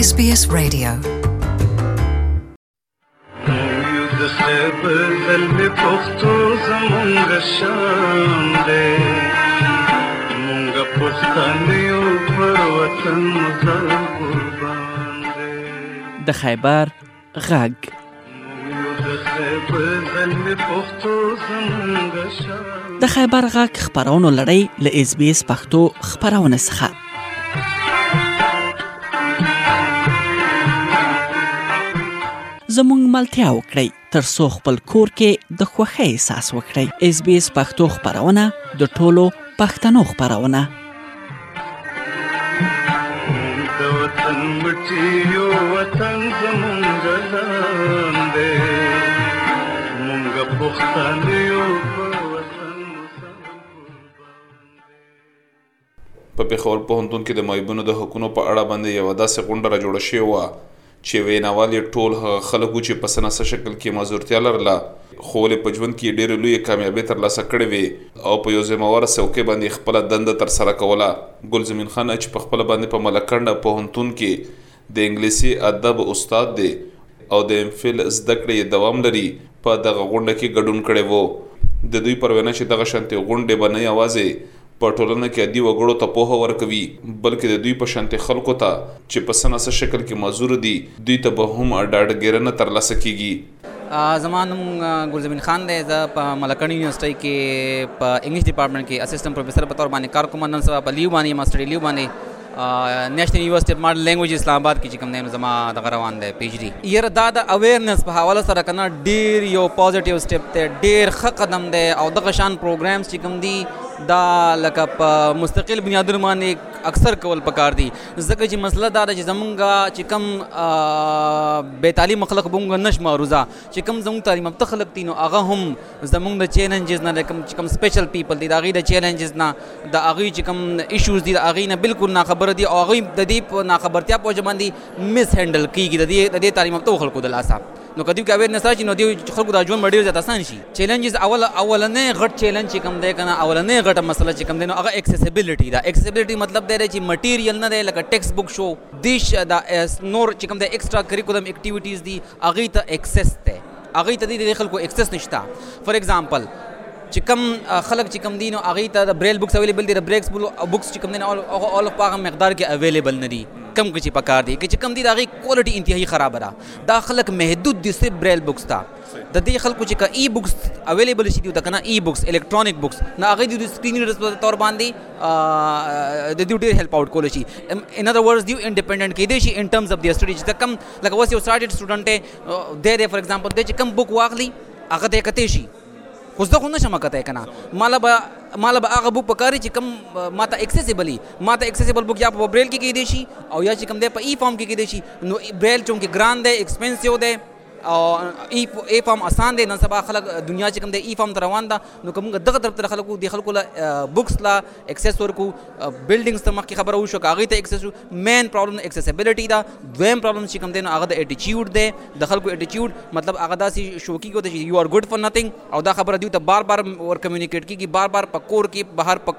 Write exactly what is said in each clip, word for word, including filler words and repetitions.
S B S Radio. د خیبر غږ د خیبر غږ خبرونو لړۍ له اس بي اس پښتو خبرونه څخه زموږ ملتیا وکړئ تر څو خپل کور کې د خوښۍ احساس وکړئ. اس بي اس پښتو خبرونه د ټولو پښتنو خبرونه. په پېښور پوهنتون کې د معیوبینو د حقونو په اړه باندې یوه داسې غونډه را جوړه شوې وه چې ویناوال یې ټول هغه خلک وو چې په څه نه څه شکل کې معذورتیا لرله، خو ولې په ژوند کې ډېرې لویې کامیابۍ ترلاسه کړې وې او په یو ذمهواره څوکۍ باندې خپله دنده ترسره کوله. ګلزمین خان چې په خپله باندې په ملکنډ پوهنتون کې د انګلیسي ادب استاد دی او د ام فل زده کړې یې دوام لري، په دغه غونډه کې ګډون کړی و. د دوی پر وینا چې دغه شانتې غونډې به نه یوازې په ټولنه کې عادي وګړو ته پوهه ورکوي، بلکې د دوی په شانتې خلکو ته چې په څه نه څه شکل کې معذور دي دوی ته به هم ډاډګیرنه ترلاسه کیږي. زما نوم ګلزمین خان دی. زه په ملکنډ یونیورسټۍ کې په انګلیش ډپارټمنټ کې اسسټنټ پروفیسر په تور باندې کار کوم. نن سبا په لیو باندې یم، سټډي لیو باندې نیشنل یونیورسټي اف ماډرن لینګویج اسلام آباد کې چې کوم دی زما دغه روان دی پی ایچ ډي. یاره دا د اویرنس په حواله سره که نه ډېر یو پازیټیو سټیپ دی، ډېر ښه قدم دی او دغه شان پروګرامز چې کوم دي دا لکه په مستقل بنیادونو باندې اکثر کول پکار دي، ځکه چې مسله دا ده چې زمونږ چې کوم بې تعلیم خلق به موږ نش معروضه چې کوم زموږ تعلیم یافته خلق دي نو هغه هم زموږ د چیلنجز نه کوم چې کوم سپیشل پیپل دي د هغوی د چیلنجز نه د هغوی چې کوم ایشوز دي د هغوی نه بالکل ناخبره دي او هغوی د دې په ناخبرتیا په وجه باندې مس هینډل کېږي د دې د دې تعلیم یافتو خلکو د لاسه. نو که دوی کې اویرنس راشي نو دوی خلکو دا ژوند به ډېر زیات اسان شي. چیلنجز اول اولنی غټ چیلنج چې کوم دی که نه اولنی غټه مسله چې کوم دی نو هغه اکسیسیبلیټي ده. اکسیسیبلیټي مطلب دی چې مټیریل نه دی لکه ټیکسټ بک شو دیش دا نور چې کوم دی ایکسټرا کریکولم اکټیویټیز دي هغوی ته ایکسس دی، هغوی ته د خلکو ایکسس نشته. فار ایگزامپل چې کوم خلک چې کوم دي نو هغوی ته د بریل بکس اویلیبل دي، د بریکس بکس چې کوم دی نو اول په هغه مقدار کې اویلیبل نه دي کم کې چې پکار دي که چې کم دي د هغې کوالټي انتهایي خرابه ده. دا خلک محدود دي صرف بریل بکس ته. د دې خلکو چې که ای بکس اویلیبل شي دي که نه ای بکس الکترونیک بکس نو هغوی د سکرین ریډرز په طور باندې د دوی ډېر هیلپ آوټ کولی شي. ان ادر ورډز دوی انډیپینډنټ کېدی شي ان ټرمز اف د سټډي چې کم لکه اوس یو سټارټډ سټوډنټ دی دی دی فار ایگزامپل دی چې کم بک واخلي هغه ته یې کتی شي، خو زه خو نشم کتی که نه ماله به ماله به هغه بک پکاري چې کم ما ته اکسیسیبل وي. ما ته اکسیسیبل بک یا په بریل کې کېدی شي او یا چې کم دی په ای فارم کې کېدی شي. نو بریل چونکې ګران دی ایکسپینسیو دی او ای ای فارم آسان دی. نن سبا خلک دنیا چې کوم دی ای فارم ته روان ده نو که موږ دغه طرف ته خلکو د خلکو له بکس له اکسس ورکو بلډینګز ته مخکې خبره وشو که هغوی ته اکسس مین پرابلم اکسیسیبلیټي ده. دویم پرابلم چې کوم دی نو هغه د ایټیچیوډ دی، د خلکو ایټیچیوډ مطلب هغه داسې شوقي کوي چې یو آر ګډ فار نتھنګ او دا خبره دوی ته بار بار ور کمیونیکیټ کېږي، بار بار په کور کې بهر په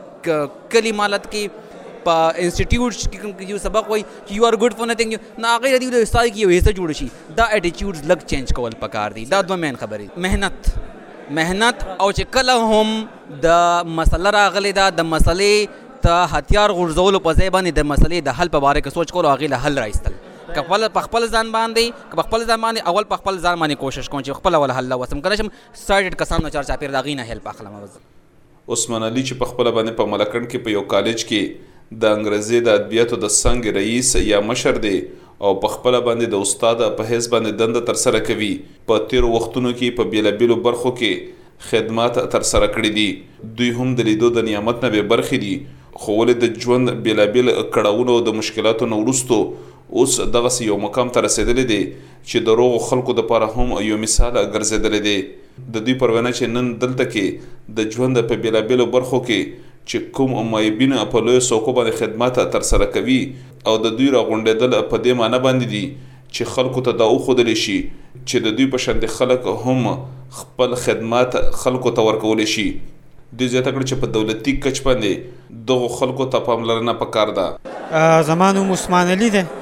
کلي مالت کې په انسټیټیوټ کې یو سبق وایي چې یو آر ګډ فار نتھنګ نو هغې د دوی د استاد کې یو حصه جوړه شي. دا ایټیچیوډز لږ چینج کول پکار دي. دا دوه مین خبرې محنت محنت او چې کله هم د مسله راغلې ده د مسلې ته هتیار غورځولو په ځای باندې د مسلې د حل په باره کې سوچ کول او هغې له حل راایستل که په خپل ځان باندې که په خپل ځان باندې اول په خپل ځان باندې کوشش کوم چې خپل اول حل وسم که نه شم سټارټډ کسان نه چار چاپېر د هغې نه هیلپ اخلم. عثمان علي چې په خپله باندې په ملکنډ کې په یو کالج کې د انګریزي د ادبیاتو د څنګ رئیس یا مشر دی او په خپله باندې د استاد په حیث باندې دنده ترسره کوي. په تیرو وختونو کې په بېلابېلو برخو کې خدمات ترسره کړي دي. دوی هم د لیدو د نعمت نه بې برخې دي، خو ولې د ژوند بېلابېل کړاوونو او د مشکلاتو نه وروستو اوس دغسې یو مقام ته رسېدلی دی چې د روغو خلکو دپاره هم یو مثال ګرځېدلی دی. د دوی پر وینا چې نن دلته کې د ژوند په بېلابېلو برخو کې چې کوم معیوبین په لویو څوکو باندې خدمات ترسره کوي او د دوی راغونډېدل په دې معنی باندې دي چې خلکو ته دا وښودلی شي چې د دوی په شانتې خلک هم خپل خدمات خلکو ته ورکولی شي. دوی زیاته کړه چې په دولتي کچ باندې دغو خلکو ته پاملرنه پکار ده. زما نوم عثمان علي دی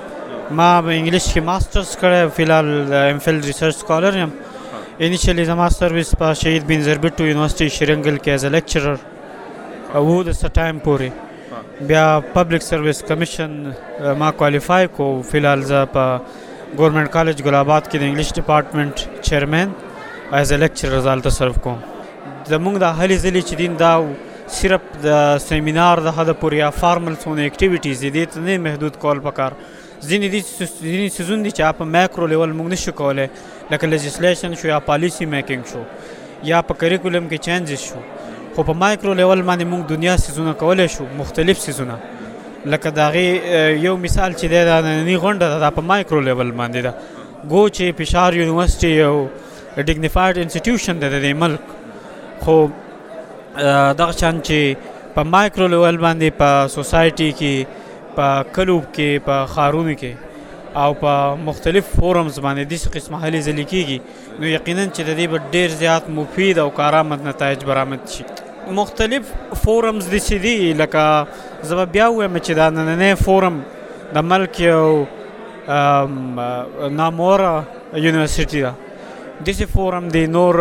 ما په انګلیش کې ماسترز کړی، فی الحال ایم فل ریسرچ سکالر یم. انیشلی زما سروس په شهید بنظیر بټو یونیورسټي شرنګل کې ایز ا لیکچرر و د څه ټایم پورې. بیا پبلک سروس کمیشن ما کوالیفای کو. فی الحال زه په ګورنمنټ کالج ګل آباد کې د انګلیش ډپارټمنټ چیرمین ایز ا لیکچرر زالته سرو کوم. زمونږ د هلې ځلې چې دین دا صرف د سیمینار د حده پورې یا فارمل څونه اکټیویټیز دي دې ته نه محدود کول پکار. ځینې دي ځینې څیزونه دي چې په مایکرو لیول موږ نشو کولی، لکه لیجسلیشن شو یا پالیسی میکینګ شو یا په کریکولم کې چینجز شو. خو په مایکرو لیول باندې موږ دنیا څیزونه کولی شو، مختلف څیزونه. لکه د هغې یو مثال چې دی د ننني غونډه ده دا په مایکرو لیول باندې ده. ګو چې فشار یونیورسټي یو ډیګنیفاید انسټیټیوشن دی د دې ملک، خو دغه شان چې په مایکرو لیول باندې په سوسایټي کې، په کلو کې، په ښارونو کې او په مختلف فورمز باندې داسې قسمه هلې ځلې کېږي، نو یقینا چې د دې به ډېر زیات مفید او کارآمد نتایج برآمد شي. مختلف فورمز داسې دي، لکه زه به بیا ووایم چې دا نننی فورم د ملک یو ناموره یونیورسټي ده. داسې فورم دی نور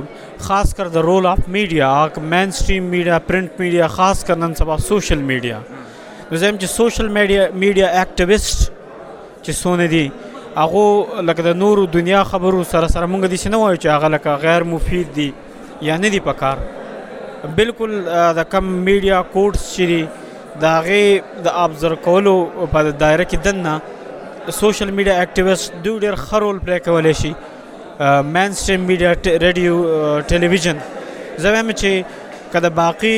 خاص کر د رول آف میډیا، مین سټریم میډیا، پرنٹ میډیا، خاص کر نن سبا سوشل میډیا. نو زه یم چې سوشل میډیا میډیا اکټیویسټ چې څونه دي هغو لکه د نورو دنیا خبرو سره سره مونږ داسې نه وایو چې هغه لکه غیر مفید دي یا نه دي په کار. بلکل د کم میډیا کوډس چې دي د هغې د ابزرو کولو په دایره کې دننه سوشل میډیا اکټیویسټ دوی ډېر ښه رول پلی کولی شي. مین سټریم میډیا، ریډیو، ټلویزیون. زه وایم چې که د باقي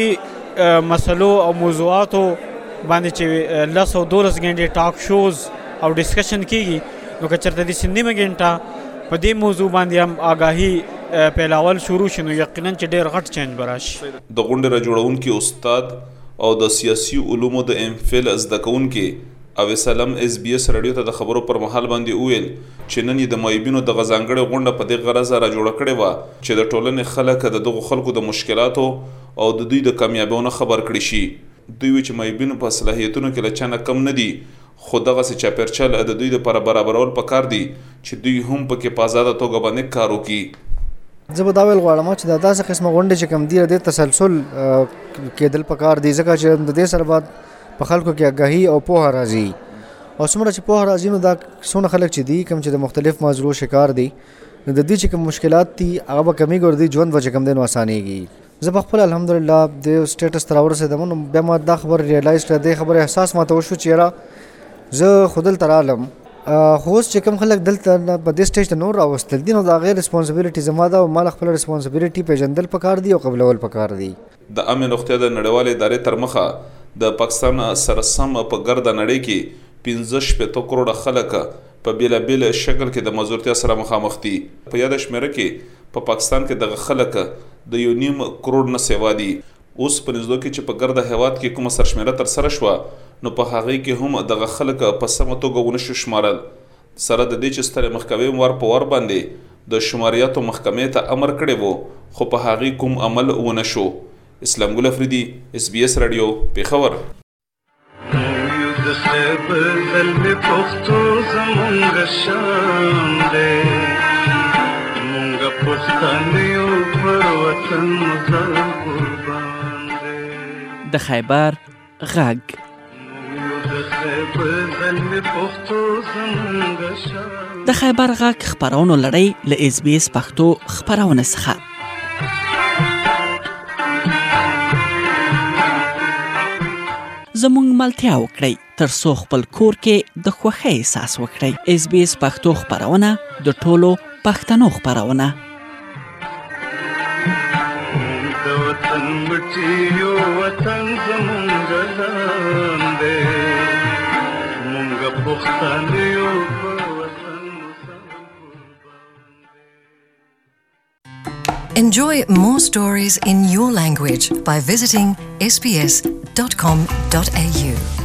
مسلو او موضوعاتو باندې چې لس او دولس ګنټې ټاک شوز او ډسکشن کېږي، نو که چېرته داسې نیمه ګنټه په دې موضوع باندې هم آګاهي پیلول شروع شي، نو یقینا چې ډېر غټ چینج به راشي. د غونډې راجوړونکي استاد او د سیاسي علومو د ام فل زده کوونکي اویسلم اس بي اس رادیو ته د خبرو پر مهال باندې وویل چې نن یې د معیبینو دغه ځانګړې غونډه په دې غرض راجوړه کړې وه چې د ټولنې خلک د دغو خلکو د مشکلاتو او د دوی د کامیابیونو خبر کړي شي. دوی وی چې معیبینو په صلاحیتونو کې له چا نه کم نه دي، خو دغسې چاپېرچل د دوی دپاره برابرول پکار دي چې دوی هم پکې په ازاده توګه باندې کار وکړي. زه به دا ویل غواړم چې دا داسې قسمه غونډې چې کوم دي د دې تسلسل کېدل پکار دي، ځکه چې د دې سره بعد په خلکو کې آګاهي او پوهه راځي. او څومره چې پوهه راځي نو دا څونه خلک چې دي کوم چې د مختلف معضلو شکار دي، نو د دې چې کوم مشکلات دي هغه به کمیږي او د دې ژوند به چې کوم دی نو اسانېږي. زه په خپل الحمدلله د سټیټس ته راورسېدم، نو بیا ما دا خبر ریالایز کړه، دې خبره احساس ماته وشو چې یاره زه خو دلته رالم، خو اوس چې کوم خلک دلته په دې سټیج ته نور راوستل دي، نو د هغې ریسپانسبیلټي زما ده او ما له خپله ریسپانسبیلټي پېژندل پکار دي او قبلول پکار دي. د امن روغتیا د نړیوالې ادارې تر مخه د پاکستان سره سم په ګرده نړۍ کې پنځه شپېته کروړه خلک په بېلابېل شکل کې د مزورتیا سره مخامخ دي. په یاده شمېره کې په پاکستان کې دغه خلک د یو نیم کروړ نه سیوا دي. اوس په نږدو کې چې په ګرده هیواد کې کومه سرشمېره ترسره شوه، نو په هغې کې هم دغه خلک په سمه توګه ونه شو شمارل، سره د دې چې سترې محکمې وار په وار باندې د شماریاتو محکمې ته امر کړی و، خو په هغې کوم عمل ونه شو. اسلام ګل افریدي، اس بي اس رادیو، پېښور. د خیبر غږ د خیبر غږ خپرونو لړۍ له اس بي اس پښتو خپرونه څخه. زموږ ملتیا وکړئ تر څو خپل کور کې د خوښۍ احساس وکړئ. اس بي اس پښتو خپرونه د ټولو پښتنو خپرونه. Enjoy more stories in your language by visiting s b s dot com dot a u.